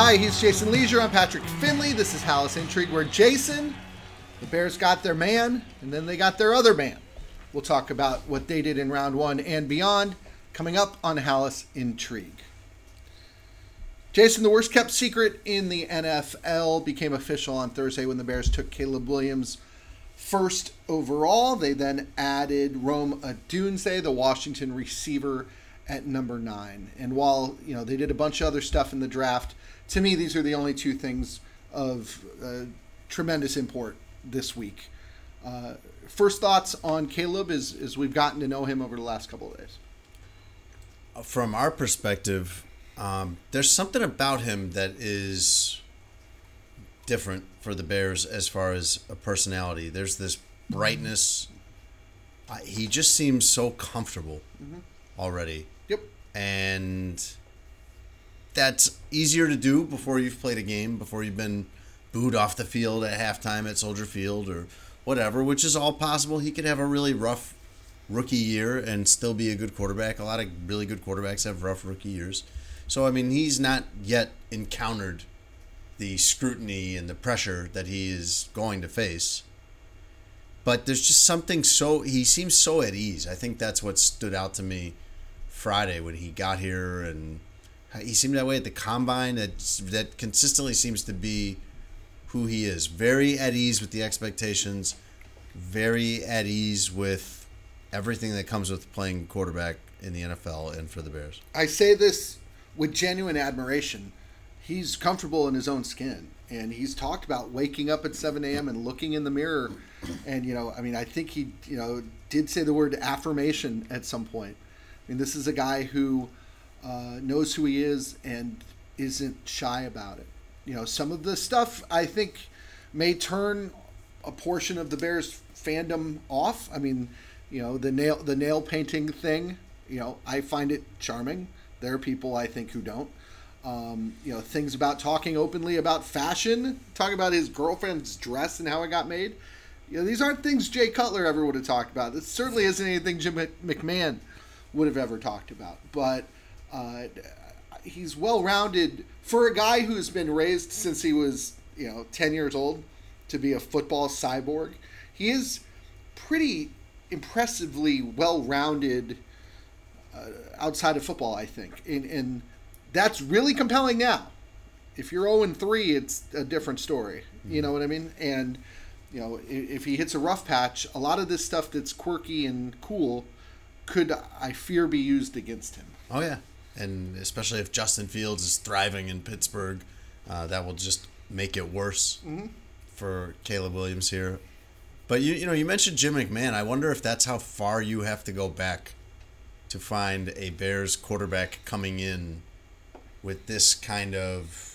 Hi, he's Jason Leisure. I'm Patrick Finley. This is Hallis Intrigue, where Jason, the Bears got their man, and then they got their other man. We'll talk about what they did in round one and beyond, coming up on Hallis Intrigue. Jason, the worst kept secret in the NFL became official on Thursday when the Bears took Caleb Williams first overall. They then added Rome Odunze, the Washington receiver, at number 9. And while they did a bunch of other stuff in the draft, to me these are the only two things of tremendous import this week. First thoughts on Caleb as we've gotten to know him over the last couple of days. From our perspective, there's something about him that is different for the Bears as far as a personality. There's this brightness. He just seems so comfortable already. Yep. And that's easier to do before you've played a game, before you've been booed off the field at halftime at Soldier Field or whatever, which is all possible. He could have a really rough rookie year and still be a good quarterback. A lot of really good quarterbacks have rough rookie years. So, he's not yet encountered the scrutiny and the pressure that he is going to face. But there's just something he seems so at ease. I think that's what stood out to me Friday when he got here, and he seemed that way at the combine. That consistently seems to be who he is. Very at ease with the expectations, very at ease with everything that comes with playing quarterback in the NFL and for the Bears. I say this with genuine admiration. He's comfortable in his own skin, and he's talked about waking up at 7 a.m. and looking in the mirror. And, I think he, did say the word affirmation at some point. This is a guy who knows who he is and isn't shy about it. Some of the stuff I think may turn a portion of the Bears fandom off. The nail painting thing, I find it charming. There are people I think who don't. Things about talking openly about fashion, talking about his girlfriend's dress and how it got made. These aren't things Jay Cutler ever would have talked about. This certainly isn't anything Jim McMahon would have ever talked about. But he's well-rounded for a guy who's been raised since he was 10 years old to be a football cyborg. He is pretty impressively well-rounded outside of football, I think. And that's really compelling now. If you're 0-3, it's a different story. You know what I mean? And, if he hits a rough patch, a lot of this stuff that's quirky and cool could, I fear, be used against him. Oh, yeah. And especially if Justin Fields is thriving in Pittsburgh, that will just make it worse for Caleb Williams here. But, you mentioned Jim McMahon. I wonder if that's how far you have to go back to find a Bears quarterback coming in with this kind of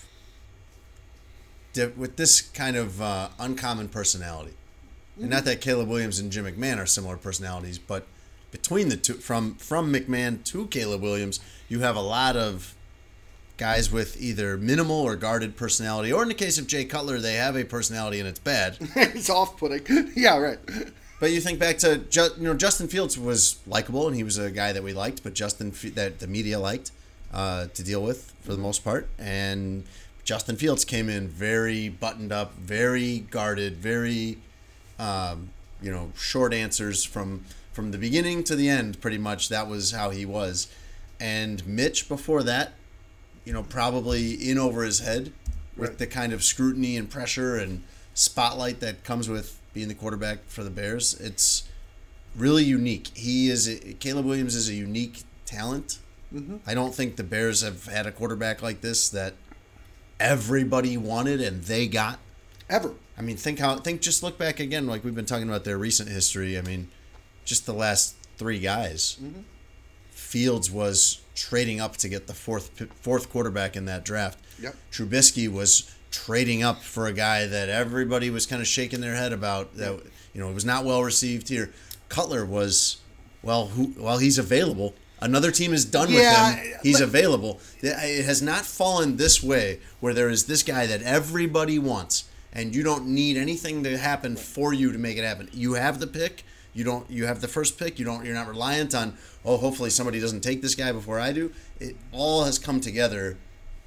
uncommon personality. And not that Caleb Williams and Jim McMahon are similar personalities, but between the two, from McMahon to Caleb Williams, you have a lot of guys with either minimal or guarded personality, or in the case of Jay Cutler, they have a personality and it's bad. It's off-putting. Yeah, right. But you think back to Justin Fields was likable and he was a guy that we liked, but that the media liked to deal with for the most part. And Justin Fields came in very buttoned up, very guarded, very short answers from the beginning to the end. Pretty much that was how he was. And Mitch before that, probably in over his head with the kind of scrutiny and pressure and spotlight that comes with being the quarterback for the Bears. It's really unique. Caleb Williams is a unique talent. I don't think the Bears have had a quarterback like this that everybody wanted and they got. Ever. Just look back again, like we've been talking about their recent history. Just the last 3 guys. Fields was trading up to get the fourth quarterback in that draft. Yep. Trubisky was trading up for a guy that everybody was kind of shaking their head about. That it was not well received here. Cutler was, he's available. Another team is done with him. He's available. It has not fallen this way where there is this guy that everybody wants, and you don't need anything to happen for you to make it happen. You have the pick. You have the first pick. You're not reliant on, hopefully somebody doesn't take this guy before I do. It all has come together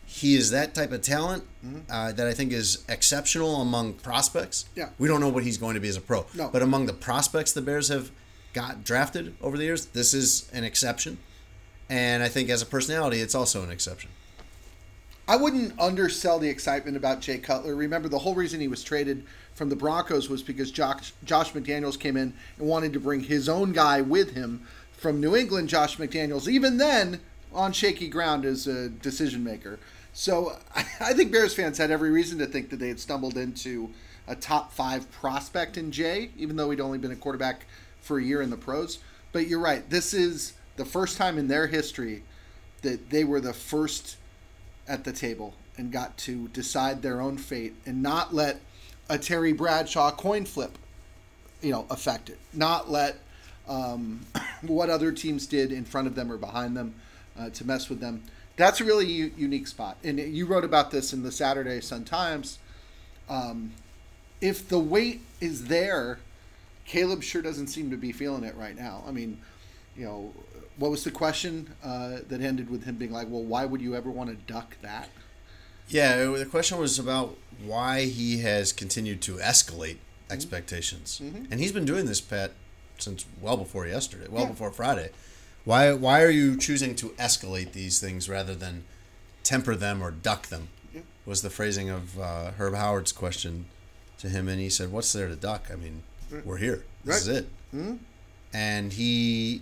he is that type of talent that I think is exceptional among prospects. Yeah. We don't know what he's going to be as a pro. No. But among the prospects the Bears have got drafted over the years, this is an exception. And I think as a personality, it's also an exception. I wouldn't undersell the excitement about Jay Cutler. Remember, the whole reason he was traded from the Broncos was because Josh McDaniels came in and wanted to bring his own guy with him from New England. Josh McDaniels, even then, on shaky ground as a decision maker. So I think Bears fans had every reason to think that they had stumbled into a top 5 prospect in Jay, even though he'd only been a quarterback for a year in the pros. But you're right. This is the first time in their history that they were the first at the table and got to decide their own fate and not let a Terry Bradshaw coin flip, affect it. Not let what other teams did in front of them or behind them to mess with them. That's a really unique spot. And you wrote about this in the Saturday Sun-Times. If the weight is there, Caleb sure doesn't seem to be feeling it right now. I mean, what was the question that ended with him being like, well, why would you ever want to duck that? Yeah, the question was about why he has continued to escalate expectations. Mm-hmm. And he's been doing this, Pat, since well before yesterday, before Friday. Why are you choosing to escalate these things rather than temper them or duck them? Yeah. Was the phrasing of Herb Howard's question to him. And he said, what's there to duck? I mean, we're here. This is it. Mm-hmm. And he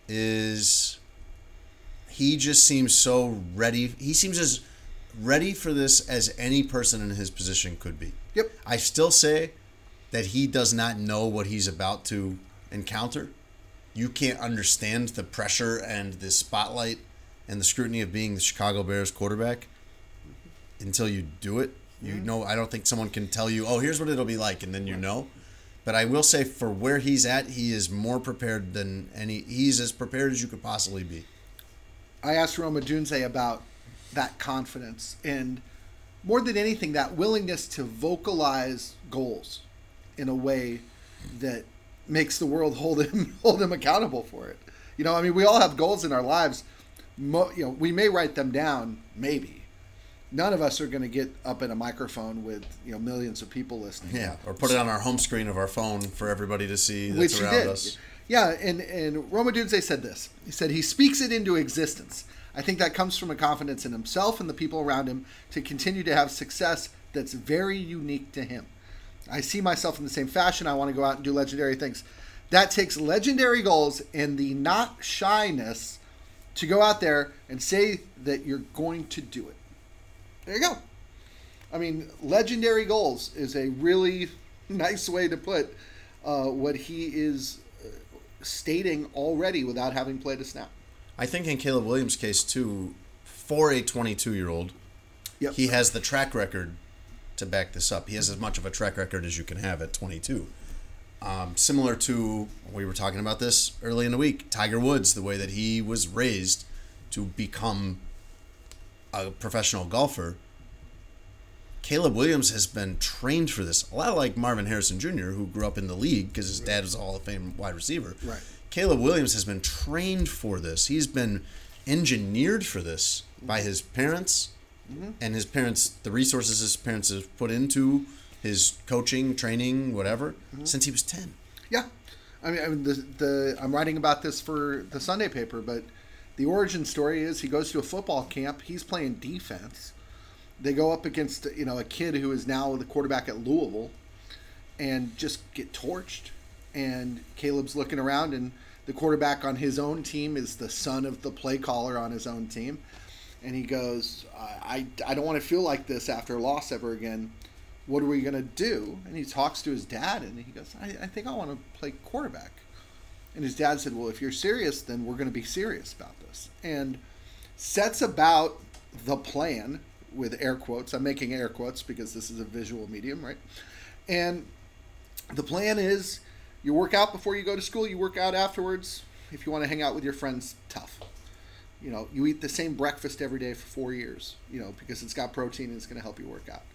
just seems so ready. He seems as ready for this as any person in his position could be. Yep. I still say that he does not know what he's about to encounter. You can't understand the pressure and the spotlight and the scrutiny of being the Chicago Bears quarterback until you do it. I don't think someone can tell you, oh, here's what it'll be like, and then you know. But I will say for where he's at, he is more prepared than he's as prepared as you could possibly be. I asked Rome Odunze about that confidence and more than anything, that willingness to vocalize goals in a way that makes the world hold him accountable for it. We all have goals in our lives. We may write them down, maybe. None of us are going to get up in a microphone with millions of people listening. Yeah, or put it on our home screen of our phone for everybody to see that's around us. Yeah, and Rome Odunze said this. He said he speaks it into existence. I think that comes from a confidence in himself and the people around him to continue to have success that's very unique to him. I see myself in the same fashion. I want to go out and do legendary things. That takes legendary goals and the not shyness to go out there and say that you're going to do it. There you go. I mean, legendary goals is a really nice way to put what he is stating already without having played a snap. I think in Caleb Williams' case, too, for a 22-year-old, yep, he has the track record to back this up. He has as much of a track record as you can have at 22. Similar to, we were talking about this early in the week, Tiger Woods, the way that he was raised to become a professional golfer. Caleb Williams has been trained for this. A lot like Marvin Harrison Jr., who grew up in the league because his dad was a Hall of Fame wide receiver. Right. Caleb Williams has been trained for this. He's been engineered for this by his parents, and his parents, the resources his parents have put into his coaching, training, whatever, since he was 10. Yeah. I mean I'm writing about this for the Sunday paper, but the origin story is he goes to a football camp. He's playing defense. They go up against a kid who is now the quarterback at Louisville and just get torched. And Caleb's looking around, and the quarterback on his own team is the son of the play caller on his own team. And he goes, I don't want to feel like this after a loss ever again. What are we going to do? And he talks to his dad, and he goes, I think I want to play quarterback. And his dad said, well, if you're serious, then we're going to be serious about this. And sets about the plan with air quotes. I'm making air quotes because this is a visual medium, right? And the plan is you work out before you go to school, you work out afterwards. If you want to hang out with your friends, tough. You eat the same breakfast every day for 4 years, because it's got protein and it's going to help you work out.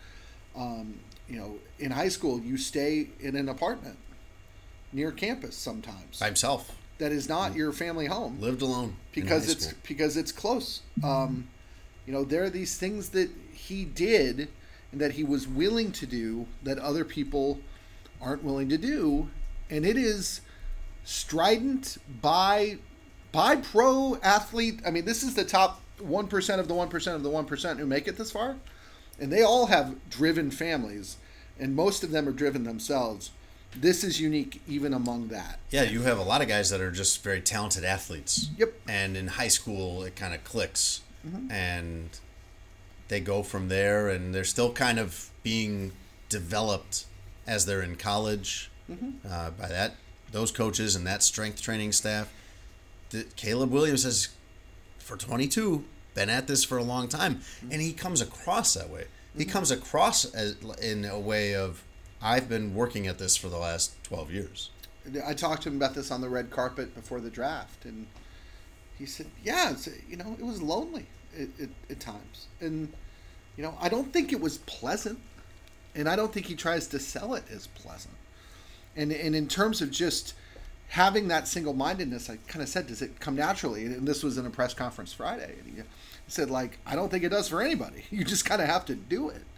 In high school, you stay in an apartment near campus sometimes. By himself. That is not your family home. Lived alone. Because it's close. there are these things that he did and that he was willing to do that other people aren't willing to do. And it is strident by pro athlete. I mean, this is the top 1% of the 1% of the 1% who make it this far. And they all have driven families, and most of them are driven themselves. This is unique even among that. Yeah, you have a lot of guys that are just very talented athletes. Yep. And in high school, it kind of clicks. And they go from there, and they're still kind of being developed as they're in college by those coaches and that strength training staff. Caleb Williams has, for 22, been at this for a long time, and he comes across that way. He comes across in a way of, I've been working at this for the last 12 years. I talked to him about this on the red carpet before the draft, and he said, yeah, it was lonely at times. And, I don't think it was pleasant, and I don't think he tries to sell it as pleasant. And in terms of just having that single-mindedness, I kind of said, does it come naturally? And this was in a press conference Friday. And he said, I don't think it does for anybody. You just kind of have to do it.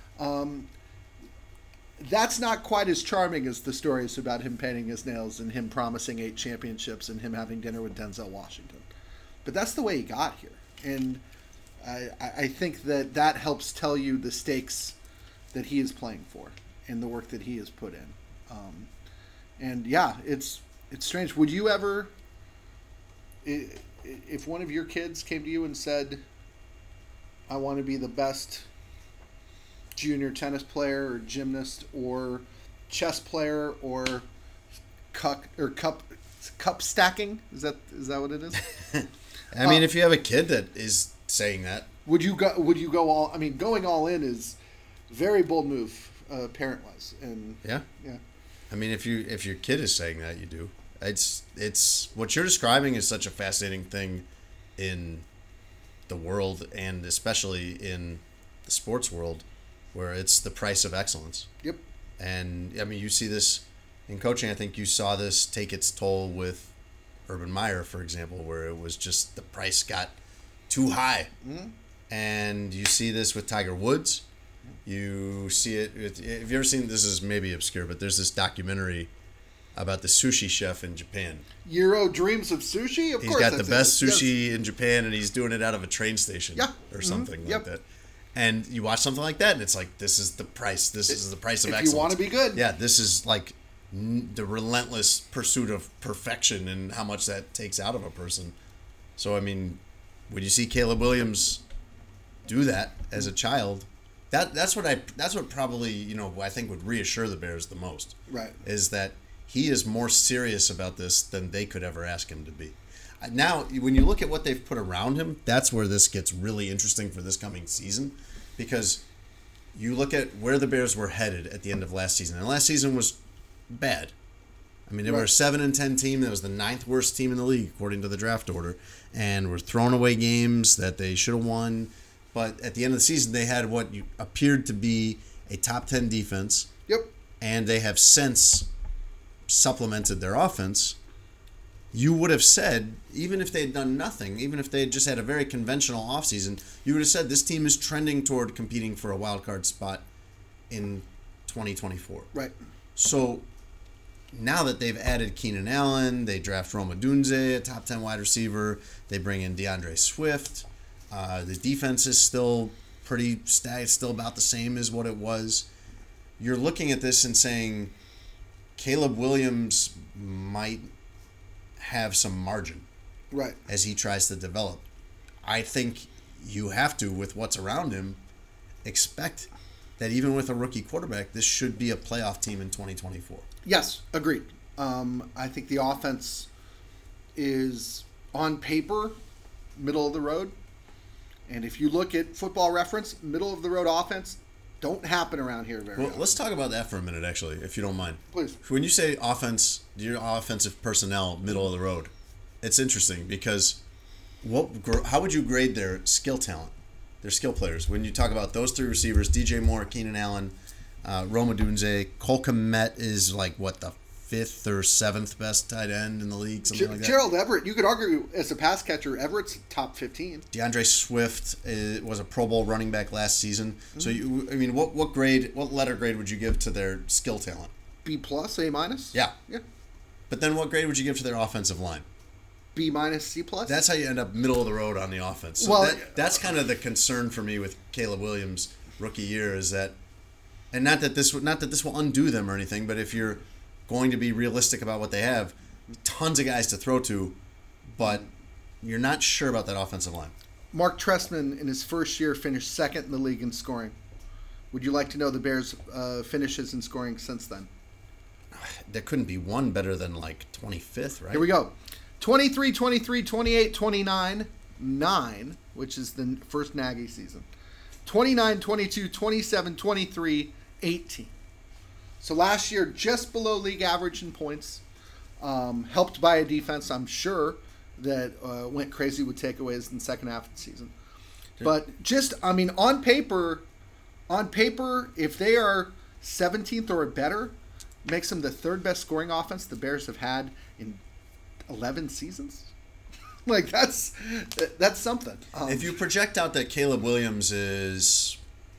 That's not quite as charming as the stories about him painting his nails and him promising 8 championships and him having dinner with Denzel Washington. But that's the way he got here. And I think that helps tell you the stakes that he is playing for and the work that he has put in. And yeah, it's strange. Would you ever, if one of your kids came to you and said, I want to be the best junior tennis player or gymnast or chess player or cup stacking, is that what it is? I mean, if you have a kid that is saying that, would you go all? I mean, going all in is a very bold move, parent wise, and yeah. I mean, if your kid is saying that, you do. It's what you're describing is such a fascinating thing in the world, and especially in the sports world, where it's the price of excellence. Yep. And I mean, you see this in coaching. I think you saw this take its toll with Urban Meyer, for example, where it was just the price got too high. Mm-hmm. And you see this with Tiger Woods. You see it. Have you ever seen, this is maybe obscure, but there's this documentary about the sushi chef in Japan. Euro dreams of sushi? Of course. He's got the best sushi in Japan, and he's doing it out of a train station or something like that. And you watch something like that, and it's like, this is the price. This is the price of excellence. If you want to be good. Yeah, this is like the relentless pursuit of perfection and how much that takes out of a person. So, I mean, when you see Caleb Williams do that as a child, that's what probably, I think would reassure the Bears the most. Right. Is that he is more serious about this than they could ever ask him to be. Now, when you look at what they've put around him, that's where this gets really interesting for this coming season, because you look at where the Bears were headed at the end of last season, and last season was bad. I mean, they were a 7-10 team. That was the 9th worst team in the league, according to the draft order, and were throwing away games that they should have won. But at the end of the season, they had what appeared to be a top 10 defense. Yep. And they have since supplemented their offense. You would have said, even if they had done nothing, even if they had just had a very conventional offseason, you would have said this team is trending toward competing for a wild card spot in 2024. Right. So now that they've added Keenan Allen, they draft Roma Dunze, a top 10 wide receiver, they bring in DeAndre Swift. The defense is still pretty stagnant, still about the same as what it was. You're looking at this and saying Caleb Williams might have some margin, right, as he tries to develop. I think you have to, with what's around him, expect that even with a rookie quarterback, this should be a playoff team in 2024. Yes, agreed. I think the offense is, on paper, middle of the road. And if you look at Football Reference, middle of the road offense don't happen around here very often. Let's talk about that for a minute, actually, if you don't mind. Please. When you say offense, your offensive personnel, middle of the road, it's interesting because how would you grade their skill talent, their skill players? When you talk about those 3 receivers, DJ Moore, Keenan Allen, Roma Dunze, Cole Kmet is like, what, the 5th or 7th best tight end in the league, something like that. Gerald Everett, you could argue as a pass catcher, Everett's top 15. DeAndre Swift was a Pro Bowl running back last season. So, what letter grade would you give to their skill talent? B plus, A minus? Yeah. Yeah. But then what grade would you give to their offensive line? B minus, C plus? That's how you end up middle of the road on the offense. So Well, that's kind of the concern for me with Caleb Williams' rookie year is that, and not that this will undo them or anything, but if you're going to be realistic about what they have, tons of guys to throw to, but you're not sure about that offensive line. Mark Trestman, in his first year, finished second in the league in scoring. Would you like to know the Bears' finishes in scoring since then? There couldn't be one better than like 25th, right? Here we go. 23, 23, 28, 29, 9, which is the first Nagy season. 29, 22, 27, 23, 18. So last year, just below league average in points, helped by a defense, I'm sure, that went crazy with takeaways in the second half of the season. Sure. But just, on paper, if they are 17th or better, makes them the third best scoring offense the Bears have had in 11 seasons. Like that's something. If you project out that Caleb Williams is,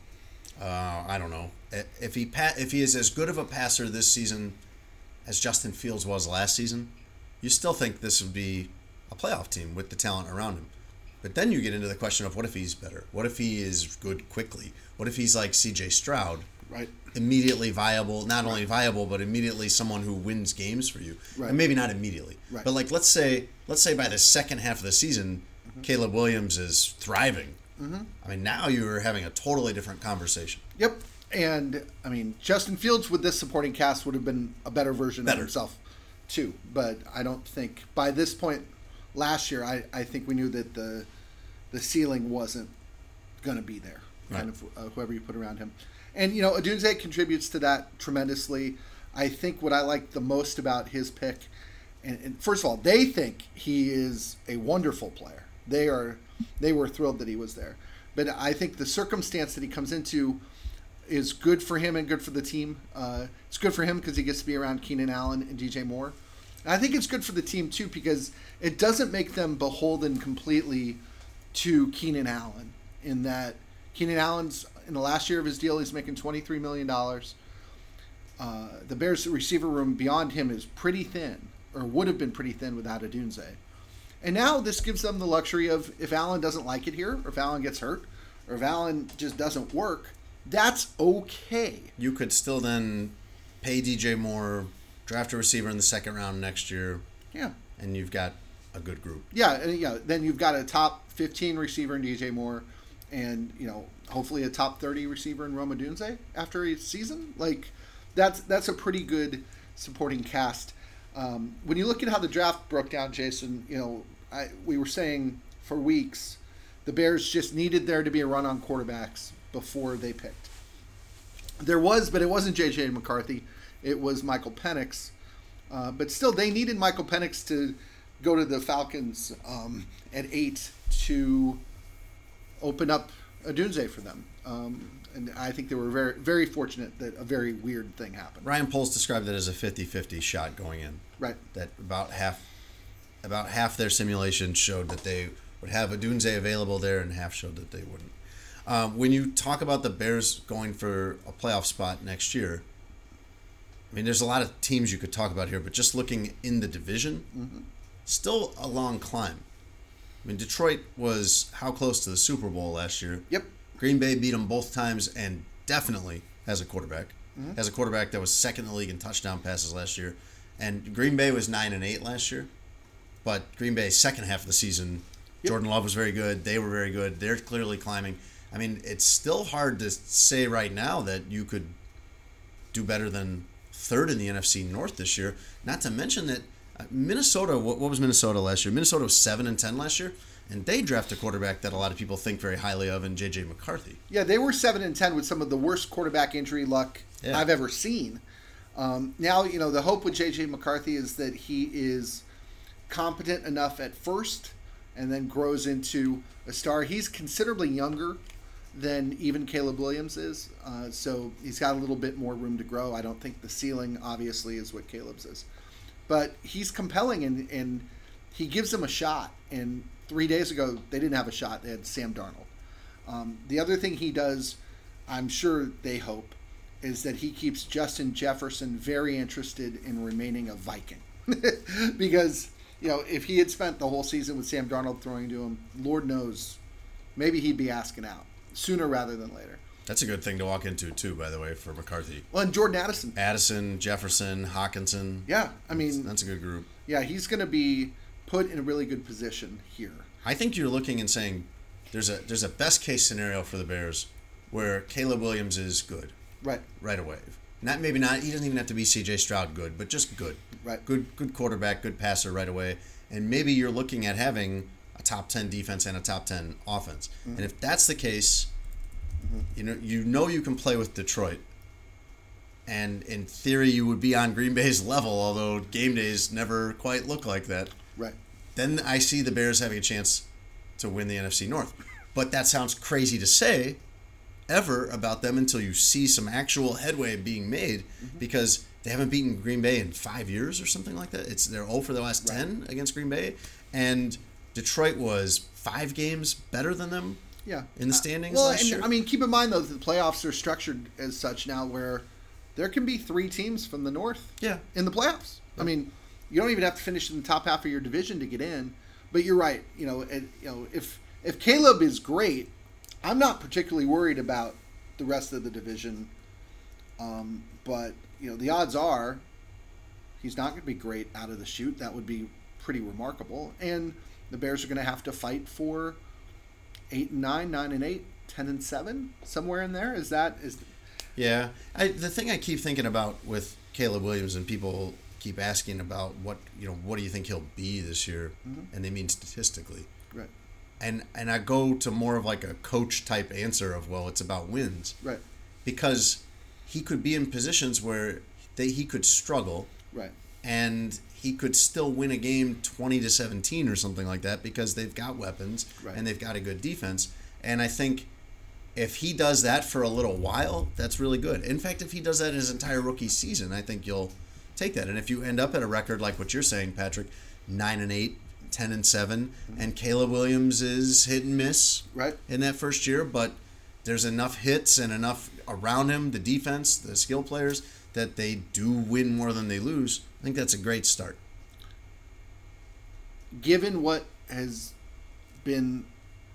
I don't know, if he is as good of a passer this season as Justin Fields was last season, you still think this would be a playoff team with the talent around him. But then you get into the question of what if he's better? What if he is good quickly? What if he's like C.J. Stroud? Right. Immediately viable, not only viable, but immediately someone who wins games for you. Right. And maybe not immediately. Right. But like let's say by the second half of the season, Caleb Williams is thriving. Now you're having a totally different conversation. Yep. And Justin Fields with this supporting cast would have been a better version of himself too. But I don't think by this point last year I think we knew that the ceiling wasn't going to be there. Right. Kind of whoever you put around him. And, Odunze contributes to that tremendously. I think what I like the most about his pick, and first of all, they think he is a wonderful player. They were thrilled that he was there. But I think the circumstance that he comes into is good for him and good for the team. It's good for him because he gets to be around Keenan Allen and DJ Moore. And I think it's good for the team, too, because it doesn't make them beholden completely to Keenan Allen in that Keenan Allen's in the last year of his deal, he's making $23 million. The Bears' receiver room beyond him is pretty thin, or would have been pretty thin without Odunze. And now this gives them the luxury of if Allen doesn't like it here, or if Allen gets hurt, or if Allen just doesn't work, that's okay. You could still then pay DJ Moore, draft a receiver in the second round next year. Yeah. And you've got a good group. Yeah, and then you've got a top 15 receiver in DJ Moore, and hopefully a top 30 receiver in Rome Odunze after a season. Like that's a pretty good supporting cast. When you look at how the draft broke down, Jason, we were saying for weeks the Bears just needed there to be a run on quarterbacks before they picked. There was, but it wasn't J.J. McCarthy. It was Michael Penix. But still, they needed Michael Penix to go to the Falcons at 8 to open up Odunze for them. And I think they were very, very fortunate that a very weird thing happened. Ryan Poles described it as a 50-50 shot going in. Right. That about half their simulation showed that they would have Odunze available there, and half showed that they wouldn't. When you talk about the Bears going for a playoff spot next year, there's a lot of teams you could talk about here, but just looking in the division, still a long climb. Detroit was how close to the Super Bowl last year. Yep. Green Bay beat them both times and definitely has a quarterback. Has a quarterback that was second in the league in touchdown passes last year. And Green Bay was 9-8 last year. But Green Bay's second half of the season, Jordan Love was very good. They were very good. They're clearly climbing. It's still hard to say right now that you could do better than third in the NFC North this year. Not to mention that Minnesota, what was Minnesota last year? Minnesota was 7-10 last year, and they drafted a quarterback that a lot of people think very highly of in J.J. McCarthy. Yeah, they were 7-10 with some of the worst quarterback injury luck I've ever seen. Now, the hope with J.J. McCarthy is that he is competent enough at first and then grows into a star. He's considerably younger than even Caleb Williams is. So he's got a little bit more room to grow. I don't think the ceiling, obviously, is what Caleb's is. But he's compelling, and he gives them a shot. And 3 days ago, they didn't have a shot. They had Sam Darnold. The other thing he does, I'm sure they hope, is that he keeps Justin Jefferson very interested in remaining a Viking. Because, if he had spent the whole season with Sam Darnold throwing to him, Lord knows, maybe he'd be asking out sooner rather than later. That's a good thing to walk into, too, by the way, for McCarthy. Well, and Jordan Addison. Addison, Jefferson, Hawkinson. Yeah, I mean... That's a good group. Yeah, he's going to be put in a really good position here. I think you're looking and saying there's a best-case scenario for the Bears where Caleb Williams is good. Right away. Not he doesn't even have to be C.J. Stroud good, but just good. Right. Good quarterback, good passer right away. And maybe you're looking at having a top 10 defense and a top 10 offense. Mm-hmm. And if that's the case, you can play with Detroit. And in theory, you would be on Green Bay's level, although game days never quite look like that. Right. Then I see the Bears having a chance to win the NFC North. But that sounds crazy to say ever about them until you see some actual headway being made, because they haven't beaten Green Bay in 5 years or something like that. They're 0 for the last 10 against Green Bay, and Detroit was 5 games better than them. Yeah. In the standings last year. I mean, keep in mind though that the playoffs are structured as such now, where there can be 3 teams from the North. Yeah. In the playoffs. Yeah. I mean, you don't even have to finish in the top half of your division to get in. But you're right. If Caleb is great, I'm not particularly worried about the rest of the division. But the odds are he's not going to be great out of the chute. That would be pretty remarkable. And the Bears are going to have to fight for 8-9, 9-8, 10-7, somewhere in there. Yeah. The thing I keep thinking about with Caleb Williams, and people keep asking about what do you think he'll be this year, and they mean statistically. Right. And I go to more of like a coach type answer of, well, it's about wins. Right. Because he could be in positions where he could struggle. Right. And he could still win a game 20-17 or something like that, because they've got weapons and they've got a good defense. And I think if he does that for a little while, that's really good. In fact, if he does that his entire rookie season, I think you'll take that. And if you end up at a record like what you're saying, Patrick, 9-8, 10-7, and Caleb Williams is hit and miss in that first year, but there's enough hits and enough around him, the defense, the skill players, that they do win more than they lose. I think that's a great start. Given what has been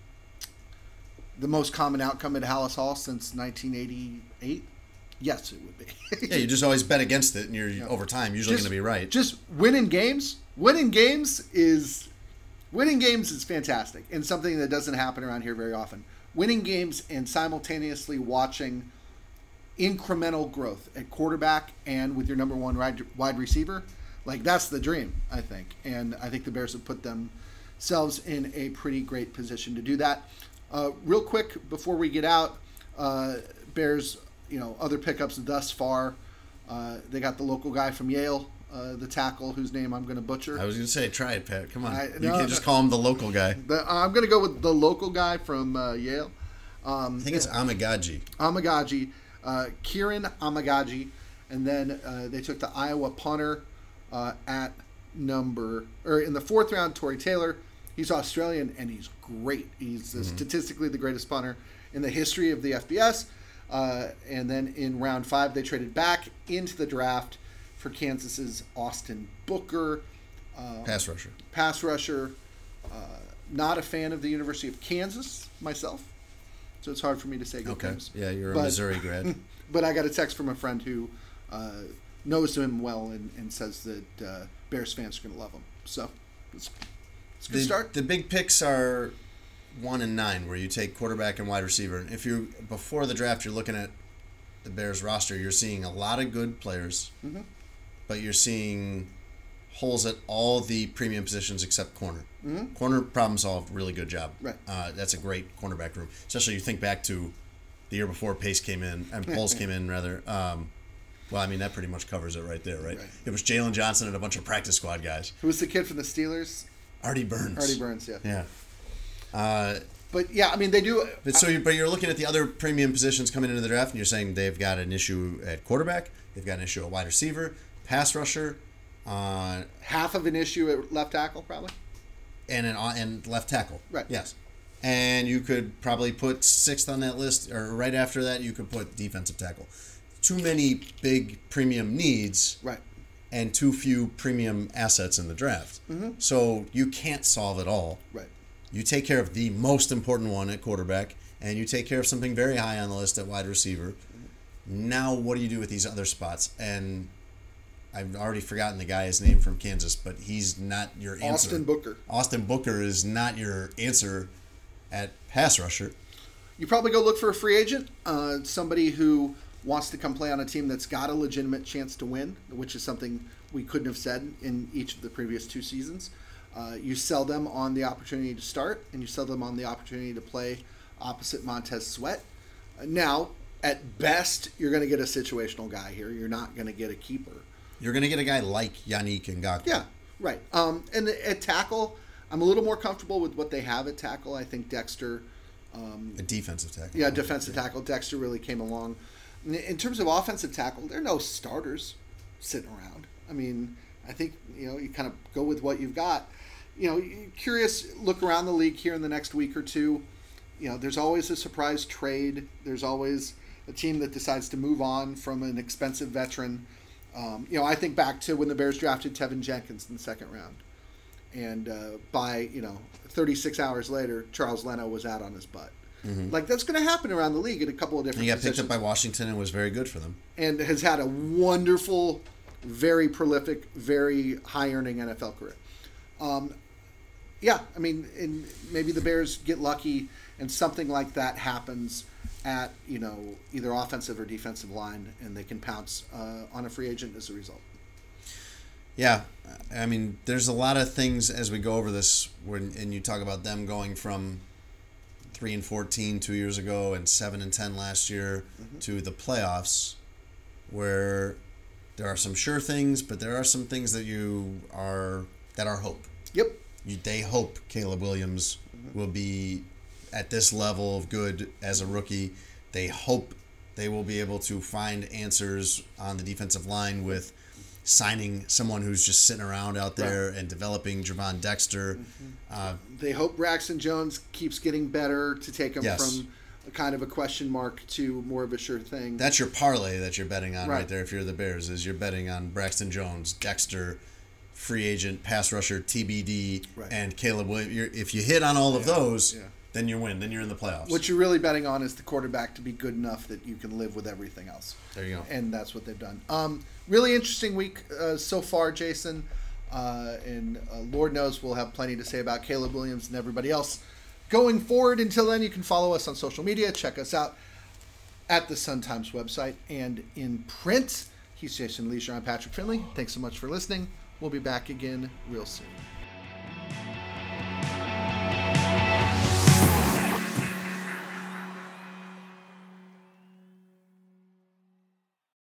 the most common outcome at Hallis Hall since 1988, yes, it would be. Yeah, you just always bet against it, and you're over time usually going to be right. Just winning games. Winning games is fantastic, and something that doesn't happen around here very often. Winning games and simultaneously watching incremental growth at quarterback and with your number one wide receiver, like that's the dream, I think. And I think the Bears have put themselves in a pretty great position to do that. Real quick before we get out, Bears, other pickups thus far. They got the local guy from Yale, the tackle whose name I'm going to butcher. I was going to say, try it, Pat. Come on. You can't just call him the local guy. I'm going to go with the local guy from Yale. I think it's Amagaji. Kieran Amagaji. And then they took the Iowa punter in the 4th round, Torrey Taylor. He's Australian, and he's great. He's statistically the greatest punter in the history of the FBS. And then in round 5, they traded back into the draft for Kansas's Austin Booker. Pass rusher. Not a fan of the University of Kansas myself, so it's hard for me to say good things. Yeah, you're a Missouri grad. But I got a text from a friend who knows him well and says that Bears fans are going to love him. So it's a good start. The big picks are 1 and 9, where you take quarterback and wide receiver. And if you before the draft, you're looking at the Bears roster, you're seeing a lot of good players, but you're seeing holes at all the premium positions except corner. Corner problem solved, really good job. Right. That's a great cornerback room. Especially you think back to the year before Poles came in, rather. Well, I mean, that pretty much covers it right there, right? It was Jalen Johnson and a bunch of practice squad guys. Who was the kid from the Steelers? Artie Burns, yeah. Yeah. But yeah, I mean they do. But you're looking at the other premium positions coming into the draft, and you're saying they've got an issue at quarterback, they've got an issue at wide receiver, pass rusher, half of an issue at left tackle probably, and left tackle. Right. Yes. And you could probably put sixth on that list, or right after that, you could put defensive tackle. Too many big premium needs, right, and too few premium assets in the draft. Mm-hmm. So you can't solve it all. Right. You take care of the most important one at quarterback, and you take care of something very high on the list at wide receiver. Mm-hmm. Now, what do you do with these other spots? And I've already forgotten the guy's name from Kansas, but he's not your answer. Austin Booker. Austin Booker is not your answer at pass rusher. You probably go look for a free agent, somebody who wants to come play on a team that's got a legitimate chance to win, which is something we couldn't have said in each of the previous 2 seasons. You sell them on the opportunity to start, and you sell them on the opportunity to play opposite Montez Sweat. Now, at best, you're going to get a situational guy here. You're not going to get a keeper. You're going to get a guy like Yannick Ngakoue. Yeah, right. And at tackle, I'm a little more comfortable with what they have at tackle. I think Dexter... a defensive tackle. Yeah, defensive tackle. Dexter really came along. In terms of offensive tackle, there are no starters sitting around. I mean, I think, you kind of go with what you've got. Curious, look around the league here in the next week or two. There's always a surprise trade. There's always a team that decides to move on from an expensive veteran. I think back to when the Bears drafted Tevin Jenkins in the second round. And by 36 hours later, Charles Leno was out on his butt. Mm-hmm. Like, that's going to happen around the league at a couple of different positions. He got positions. picked up by Washington and was very good for them. And has had a wonderful, very prolific, very high-earning NFL career. Yeah, I mean, and maybe the Bears get lucky and something like that happens at, either offensive or defensive line, and they can pounce on a free agent as a result. Yeah, I mean, there's a lot of things as we go over this, and you talk about them going from 3-14 2 years ago and 7-10 last year to the playoffs, where there are some sure things, but there are some things that are hope. Yep. They hope Caleb Williams will be at this level of good as a rookie. They hope they will be able to find answers on the defensive line with signing someone who's just sitting around out there and developing Javon Dexter. They hope Braxton Jones keeps getting better to take him from a kind of a question mark to more of a sure thing. That's your parlay that you're betting on right there if you're the Bears, is you're betting on Braxton Jones, Dexter, free agent, pass rusher, TBD, and Caleb Williams. If you hit on all of those, then you win. Then you're in the playoffs. What you're really betting on is the quarterback to be good enough that you can live with everything else. There you go. And that's what they've done. Really interesting week so far, Jason. And Lord knows we'll have plenty to say about Caleb Williams and everybody else going forward. Until then, you can follow us on social media. Check us out at the Sun-Times website and in print. He's Jason Leisure. I'm Patrick Finley. Thanks so much for listening. We'll be back again real soon.